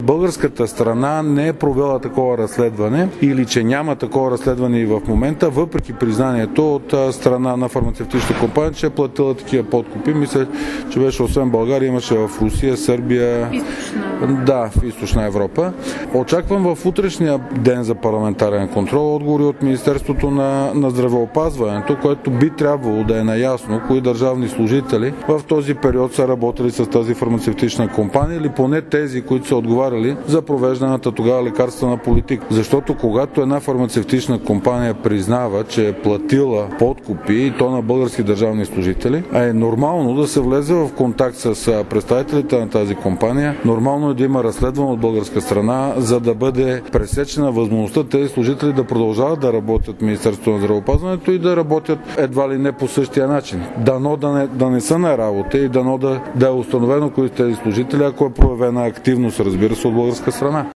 Българската страна не е провела такова разследване или че няма такова разследване и в момента, въпреки признанието от страна на фармацевтичната компания, че е платила такива подкупи. Мисля, че беше освен България, имаше в Русия, Сърбия, в Източна Европа. Очаквам в утрешния ден за парламентарен контрол отговори от Министерството на здравеопазването, което би трябвало да е наясно кои държавни служители в този период са работили с тази фармацевтична компания или поне тези, които са отговаряли за провежданата тогава лекарствена политика. Защото когато една фармацевтична компания признава, че е платила подкупи и то на български държавни служители, е нормално да се влезе в контакт с представителите на тази компания. Нормално е да има разследване от българска страна, за да бъде пресечена възможността тези служители да продължават да работят в Министерството на здравеопазването и да работят едва ли не по същия начин. Дано да не са на работа и дано да е установено кои са тези служители, ако е проявена активност, разбира се, от българска страна.